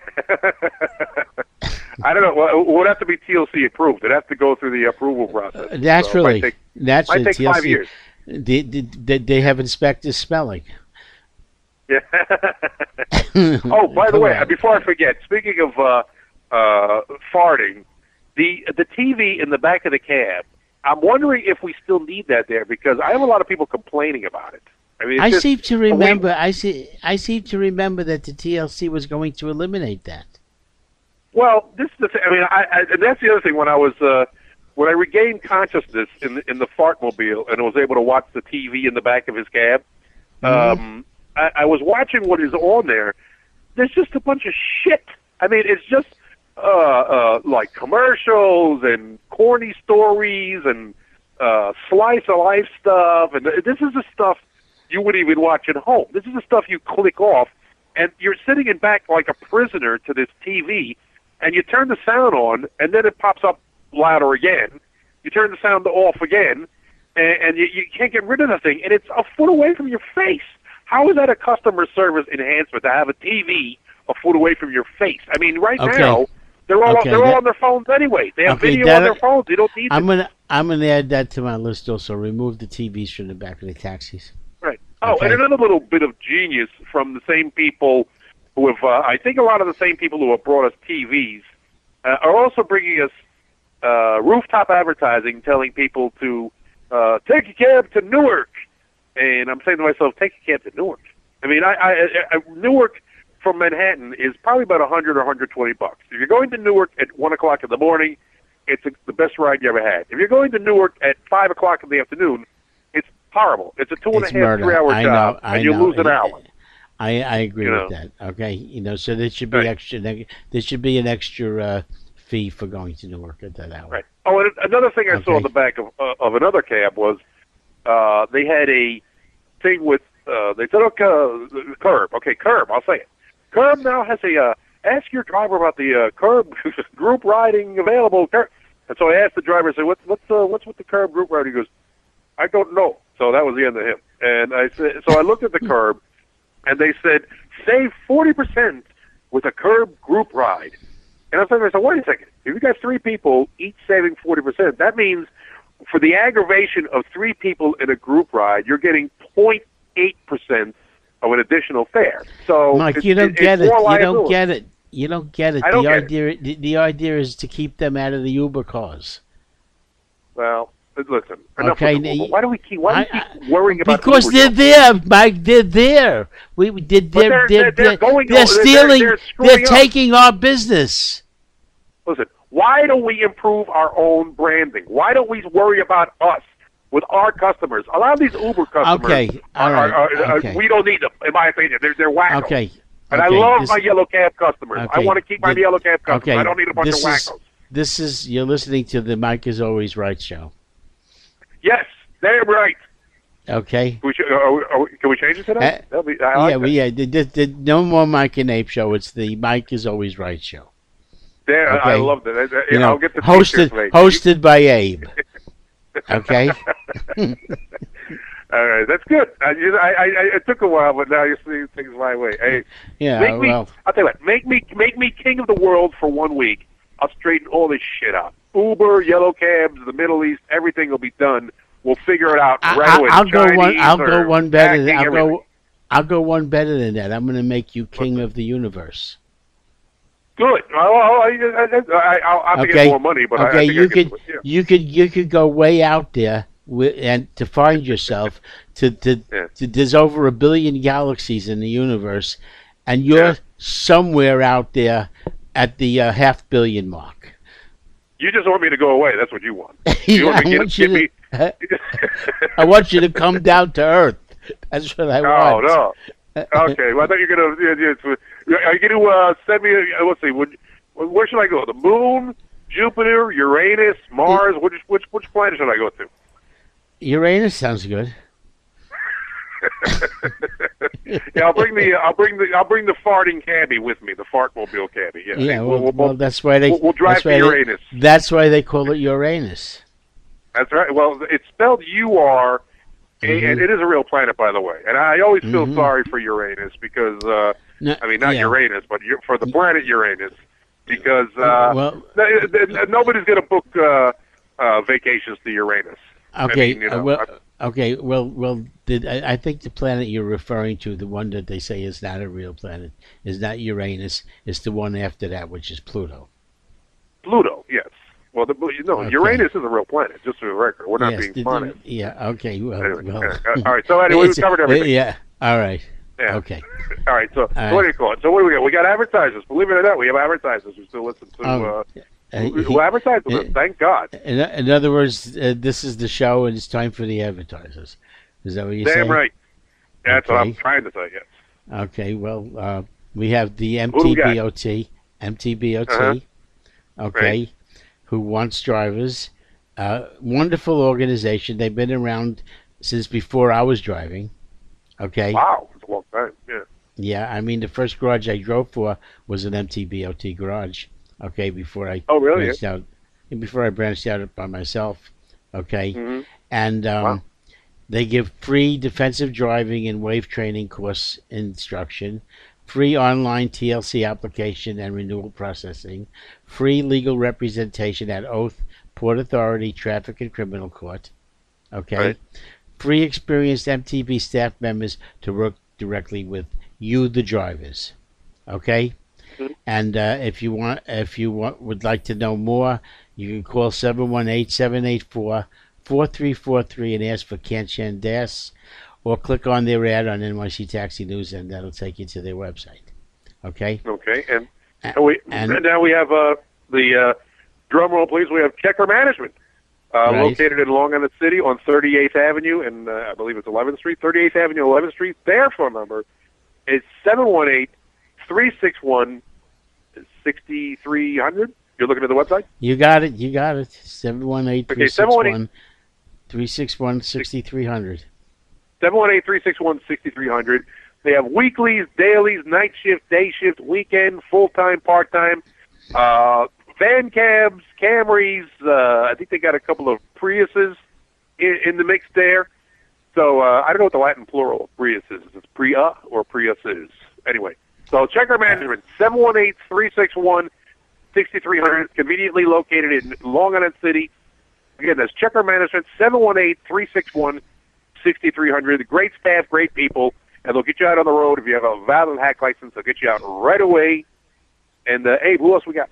I don't know. Well, it would have to be T L C approved. It has to go through the approval process. So it Naturally, might take, naturally, might take five T L C, years. They, they, they have inspectors smelling. Yeah. Oh, by the Come way, on. before I forget, speaking of uh, uh, farting, the the T V in the back of the cab I'm wondering if we still need that there because I have a lot of people complaining about it. I mean, it's I just, seem to remember. We, I see. I seem to remember that the T L C was going to eliminate that. Well, this is the thing. I mean, I, I, and that's the other thing. When I was uh, when I regained consciousness in the, in the Fartmobile and was able to watch the T V in the back of his cab, Mm-hmm. um, I, I was watching what is on there. There's just a bunch of shit. I mean, it's just uh, uh, like commercials and corny stories and uh, slice of life stuff. And this is the stuff you wouldn't even watch at home. This is the stuff you click off, and you're sitting in back like a prisoner to this T V, and you turn the sound on, and then it pops up louder again. You turn the sound off again, and, and you, you can't get rid of the thing, and it's a foot away from your face. How is that a customer service enhancement to have a T V a foot away from your face? I mean, right okay. now they're all okay, they're that, all on their phones anyway. They have okay, video that, on their phones. They don't need. I'm it. gonna I'm gonna add that to my list also. Remove the T Vs from the back of the taxis. Right. Oh, okay. and another little bit of genius from the same people who have. Uh, I think a lot of the same people who have brought us T Vs uh, are also bringing us uh, rooftop advertising, telling people to uh, take a cab to Newark. And I'm saying to myself, take a cab to Newark. I mean, I, I, I Newark from Manhattan is probably about one hundred or one hundred twenty bucks. If you're going to Newark at one o'clock in the morning, it's a, the best ride you ever had. If you're going to Newark at five o'clock in the afternoon, it's horrible. It's a two and It's a half, murder. three hour I job, know, I and you know. lose an hour. I, I agree You with know. that. Okay, you know, so there should be Right. extra. There should be an extra uh, fee for going to Newark at that hour. Right. Oh, and another thing I saw Okay. on the back of uh, of another cab was uh, they had a thing with uh, they said okay, uh, Curb. Okay, Curb. I'll say it. Curb now has a uh, ask your driver about the uh, Curb group riding available. Curb. And so I asked the driver, I said, "What's what's uh, what's with the Curb group ride?" He goes, "I don't know." So that was the end of him. And I said, so I looked at the Curb, and they said save forty percent with a Curb group ride. And I said, I said, wait a second. If you got three people each saving forty percent, that means for the aggravation of three people in a group ride, you're getting zero point eight percent of an additional fare. So Mike, it's, you don't it's get it. more You liability. don't get it. You don't get it. I don't the get idea, the, the idea is to keep them out of the Uber cars. Well, listen. Enough Okay, with the Uber. n- Why do we keep? Why do we I- keep worrying about Because Uber? they're there, Mike. They're there. We we did. But They're they're- they're they're- they're they're, going they're over- they're- stealing. they're They're, screwing up. taking our business. Listen, why don't we improve our own branding? Why don't we worry about us with our customers? A lot of these Uber customers, Okay, all are, right, are, are, okay. we don't need them, in my opinion. They're, they're wackos. Okay. And okay, I love this- my yellow cab customers. I okay, want to keep my the- yellow cab customers. Okay, I don't need a bunch this of is wackos. this is you're listening to the Mike is Always Right show. Yes, they're right. Okay. Can we, ch- are we, are we, can we change it to that? Uh, That'll be, I like yeah, that. well, yeah. The, the, the, no more Mike and Abe show. It's the Mike is Always Right show. There, I okay. love that. I- I- You know, I'll get the hosted t-shirts made. hosted by Abe. Okay. All right, that's good. I, you know, I, I, I, it took a while, but now you're seeing things my way. Hey, Yeah. make me. Well. I'll tell you what. Make me, make me king of the world for one week. I'll straighten all this shit out. Uber, yellow cabs, the Middle East, everything will be done. We'll figure it out right I, away. I'll go one. Chinese I'll or go one better. Than, hacking, I'll everything. go. I'll go one better than that. I'm going to make you king of the universe. Good. I'll, I'll, I, I'll, I'll have to Okay. get more money, but I, I okay. think You I can could. do it. Yeah. You could. You could go way out there with, and to find yourself. To to, Yeah. to there's over a billion galaxies in the universe, and you're Yeah. somewhere out there at the uh, half billion mark. You just want me to go away. That's what you want. You want I me to get, want you get to- me. I want you to come down to earth. That's what I Oh want. no. Okay. Well, I thought you were gonna. Yeah, yeah, are you gonna uh, send me? A, let's see. Would, where should I go? The Moon, Jupiter, Uranus, Mars. Which which which planet should I go to? Uranus sounds good. Yeah, I'll bring the I'll bring the I'll bring the farting cabbie with me. The fartmobile cabbie. Yeah. Yeah, We'll- well, we'll- well, that's why they. we'll- we'll drive that's to why they- Uranus. that's why they call it Uranus. That's right. Well, it's spelled U R, Mhm. and it is a real planet, by the way. And I always feel Mhm. sorry for Uranus because, uh, No, I mean, not yeah. Uranus, but you- for the planet Uranus, because uh, Well- th- th- nobody's going to book uh, uh, vacations to Uranus. Okay. I mean, you uh, know, well, I- okay. Well, well. Did, I, I think the planet you're referring to, the one that they say is not a real planet, is not Uranus. It's the one after that, which is Pluto. Pluto, yes. Well, the, you know, Okay. Uranus is a real planet, just for the record. We're not Yes, being the- funny. the- yeah. Okay. Well, Anyway, well. uh, all right. So anyway, we've It's- covered everything. Yeah. All right. Yeah. Okay. All right. So, so right. what do you call it? So what do we got? We got advertisers. Believe it or not, we have advertisers who still listen to. Um, uh, Uh, who, he- who advertise with uh, us. Thank God. in, in other words, uh, this is the show, and it's time for the advertisers. Is that what you're Damn saying? right. That's what I'm Okay. trying to say. Yes. Okay. Well, uh, we have the Who do we got? M T B O T. M T B O T. Uh-huh. Okay. Right. Who wants drivers? Uh, wonderful organization. They've been around since before I was driving. Okay. Wow, it's a long time. Yeah. Yeah, I mean, the first garage I drove for was an M T B O T garage. Okay, before I Oh, really? branched out, before I branched out by myself. Okay, Mm-hmm. and um, Wow. they give free defensive driving and wave training course instruction, free online T L C application and renewal processing, free legal representation at Oath, Port Authority, Traffic and Criminal Court. Okay, Right. free experienced M T B staff members to work directly with you, the drivers. Okay, Mhm. and uh, if you want, if you want, would like to know more, you can call seven one eight, seven eight four, four three four three and ask for Ken Chandas, or click on their ad on N Y C Taxi News, and that'll take you to their website. Okay. Okay. And, A- and we and- and now we have uh, the uh, drum roll, please. We have Checker Management, uh, Right. located in Long Island City on thirty-eighth Avenue and uh, I believe it's eleventh Street. thirty-eighth Avenue, eleventh Street. Their phone number is seven one eight, three six one, six three zero zero. You're looking at the website. You got it. You got it. Seven one eight Okay, three six one three six one sixty three hundred. seven one eight, three six one, six three zero zero. They have weeklies, dailies, night shift, day shift, weekend, full-time, part-time, uh, van cabs, Camrys. Uh, I think they got a couple of Priuses in, in the mix there. So uh, I don't know what the Latin plural of Prius is. Is it Pria or Priuses? Anyway, so Checker Management, seven one eight, three six one, six three zero zero, conveniently located in Long Island City. Again, that's Checker Management, seven one eight, three six one, six three zero zero. Great staff, great people, and they'll get you out on the road. If you have a valid hack license, they'll get you out right away. And, uh, Abe, who else we got?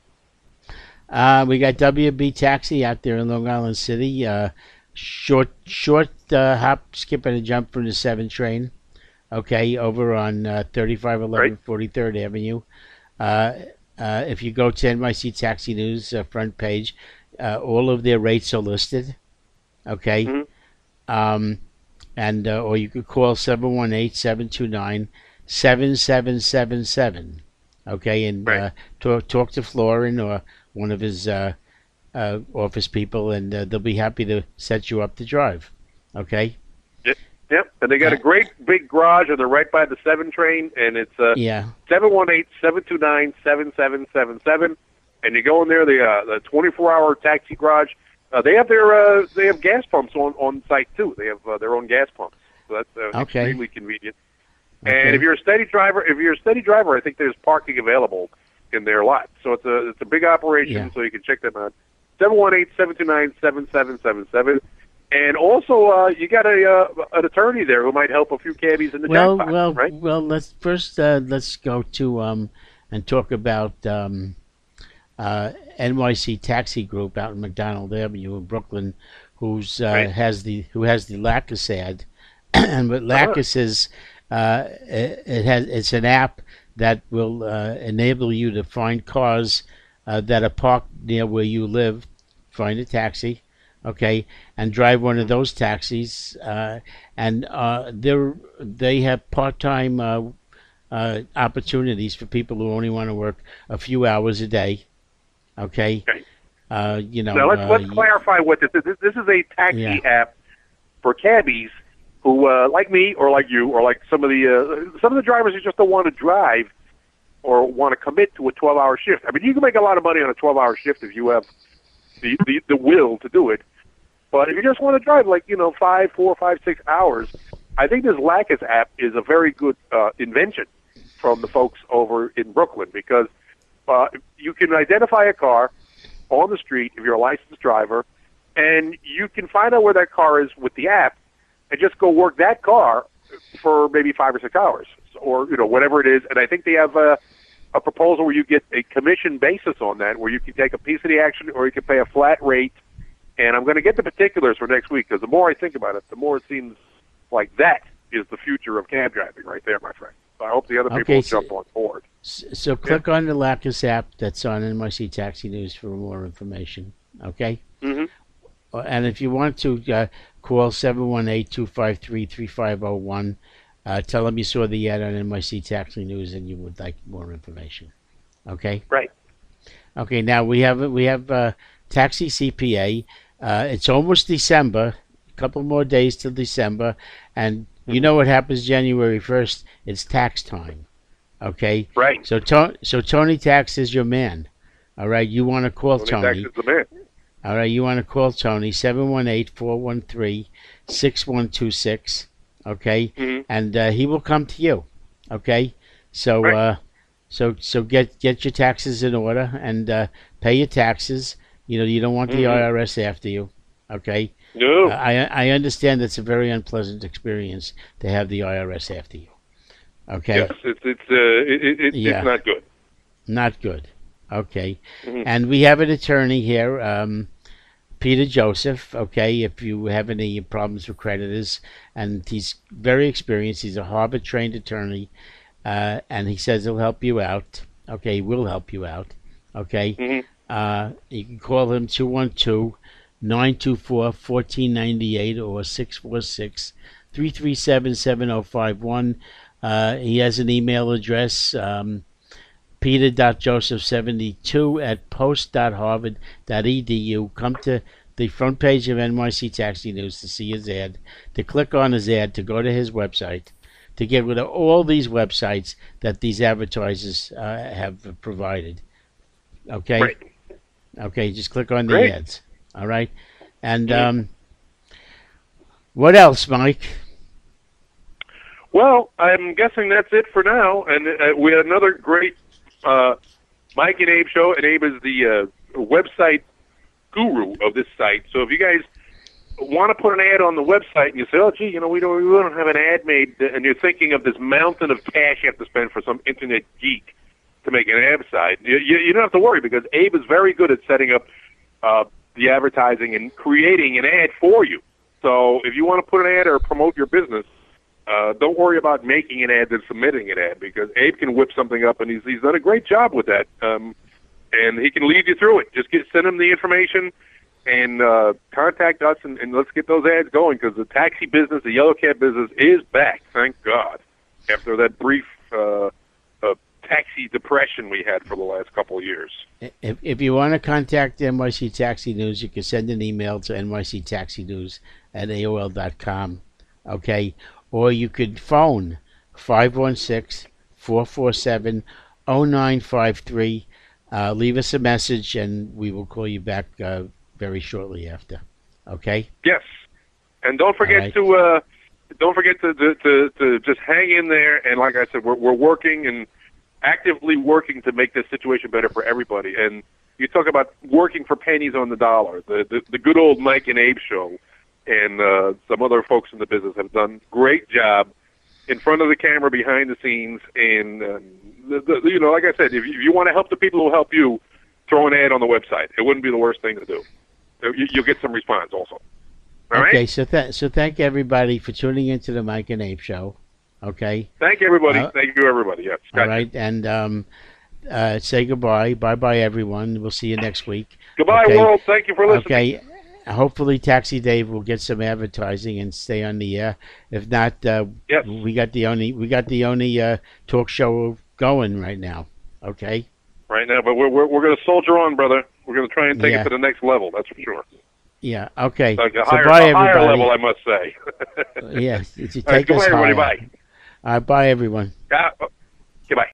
Uh, we got W B Taxi out there in Long Island City. Uh, short, short uh, hop, skip, and a jump from the seven train. Okay, over on uh, thirty-five eleven Right. forty-third Avenue. Uh, uh, if you go to N Y C Taxi News uh, front page, uh, all of their rates are listed. Okay, Mhm. um, and uh, or you could call seven one eight, seven two nine, seven seven seven seven. Okay, and Right. uh, talk talk to Florin or one of his uh, uh, office people, and uh, they'll be happy to set you up to drive. Okay. Yep, and they got a great big garage, and they're right by the seven train, and it's uh, Yeah. seven one eight, seven two nine, seven seven seven seven. And you go in there, the uh, the twenty-four hour taxi garage. Uh, they have their uh, they have gas pumps on, on site too. They have uh, their own gas pumps, so that's uh, Okay. extremely convenient. Okay. And if you're a steady driver, if you're a steady driver, I think there's parking available in their lot. So it's a it's a big operation. Yeah. So you can check them out. seven one eight, seven two nine, seven seven seven seven. And also, uh, you got a uh, an attorney there who might help a few cabbies in the Well, jackpot, well, right? well. Let's first uh, let's go to um, and talk about um, uh, N Y C Taxi Group out in McDonald Avenue in Brooklyn, who's uh, Right. has the who has the Lacus ad, and what Lacus is, uh, it, it has it's an app that will uh, enable you to find cars uh, that are parked near where you live, find a taxi, okay, and drive one of those taxis. Uh, and uh, they they have part-time uh, uh, opportunities for people who only want to work a few hours a day, okay. Okay. Uh, you know. Now let's uh, let's you- clarify what this is. This, this is a taxi Yeah. app for cabbies who, uh, like me, or like you, or like some of the uh, some of the drivers who just don't want to drive or want to commit to a twelve hour shift. I mean, you can make a lot of money on a twelve hour shift if you have the, the the will to do it. But if you just want to drive, like you know, five, four, five, six hours, I think this Lacus app is a very good uh, invention from the folks over in Brooklyn because uh, you can identify a car on the street if you're a licensed driver, and you can find out where that car is with the app, and just go work that car for maybe five or six hours, or you know whatever it is. And I think they have uh, a proposal where you get a commission basis on that, where you can take a piece of the action or you can pay a flat rate. And I'm going to get the particulars for next week, because the more I think about it, the more it seems like that is the future of cab driving right there, my friend. So I hope the other people Okay, will so- jump on board. So click on the Lacus app that's on N Y C Taxi News for more information. Okay? Mm-hmm. Uh, And if you want to, uh, call seven one eight, two five three, three five zero one. Uh, tell them you saw the ad on N Y C Taxi News and you would like more information. Okay? Right. Okay, now we have we have uh, Taxi C P A. Uh, it's almost December. A couple more days till December. And you know what happens January first? It's tax time. Okay? Right. So, to- so Tony Tax is your man. All right? You want to call Tony Tony. Tax is the man. All right, you want to call Tony, seven one eight, four one three, six one two six, okay? Mhm. And uh, he will come to you, okay? So Right. uh, so so get get your taxes in order and uh, pay your taxes. You know, you don't want the Mhm. I R S after you, okay? No. Uh, I I understand it's a very unpleasant experience to have the I R S after you, okay? Yes, it's it's uh, it, it, it, Yeah. it's not good. Not good. Okay. Mhm. And we have an attorney here, um, Peter Joseph, okay, if you have any problems with creditors. And he's very experienced. He's a Harvard-trained attorney. Uh, and he says he'll help you out. Okay, he will help you out. Okay. Mhm. Uh, you can call him two one two, nine two four, one four nine eight or six four six, three three seven, seven zero five one. Uh, he has an email address, um, peter dot joseph seventy-two at post dot harvard dot e d u. Come to the front page of N Y C Taxi News to see his ad, to click on his ad, to go to his website, to get rid of all these websites that these advertisers uh, have provided. Okay? Right. Okay, just click on the Great. ads. All right? And Mhm. um, what else, Mike? Well, I'm guessing that's it for now. And uh, we had another great uh, Mike and Abe show, and Abe is the uh, website guru of this site. So if you guys want to put an ad on the website and you say, oh, gee, you know, we don't, we don't have an ad made, and you're thinking of this mountain of cash you have to spend for some internet geek to make an ad site, you, you, you don't have to worry, because Abe is very good at setting up uh, the advertising and creating an ad for you. So if you want to put an ad or promote your business, uh, don't worry about making an ad and submitting an ad, because Abe can whip something up, and he's he's done a great job with that. Um, and he can lead you through it. Just get send him the information and uh, contact us, and, and let's get those ads going, because the taxi business, the yellow cab business, is back. Thank God. After that brief uh, uh, taxi depression we had for the last couple of years. If, if you want to contact N Y C Taxi News, you can send an email to N Y C Taxi News at A O L dot com, okay? Or you could phone five one six, four four seven, zero nine five three. Uh, leave us a message, and we will call you back uh, very shortly after, okay? Yes, and don't forget All right. to uh, don't forget to, to to to just hang in there. And like I said, we're we're working and actively working to make this situation better for everybody. And you talk about working for pennies on the dollar. The the, the good old Mike and Abe show, and uh, some other folks in the business have done great job in front of the camera, behind the scenes, and uh, the, the, you know, like I said, if you, if you want to help the people who help you, throw an ad on the website. It wouldn't be the worst thing to do. You, you'll get some response also. All okay, right? so th- so thank everybody for tuning into the Mike and Abe show, okay? Thank you, everybody. Uh, Thank you, everybody. Yes. All right, and um, uh, say goodbye. Bye-bye, everyone. We'll see you next week. Goodbye, Okay. world. Thank you for listening. Okay, hopefully Taxi Dave will get some advertising and stay on the air. If not, uh, Yes. we got the only we got the only uh, talk show going right now. Okay. Right now, but we're we're, we're going to soldier on, brother. We're going to try and take Yeah. it to the next level. That's for sure. Yeah. Okay. Like a so higher, bye, a higher everybody. level, I must say. Yes. If you All right, take goodbye, us everybody. higher. Bye. All right, bye, everyone. Uh,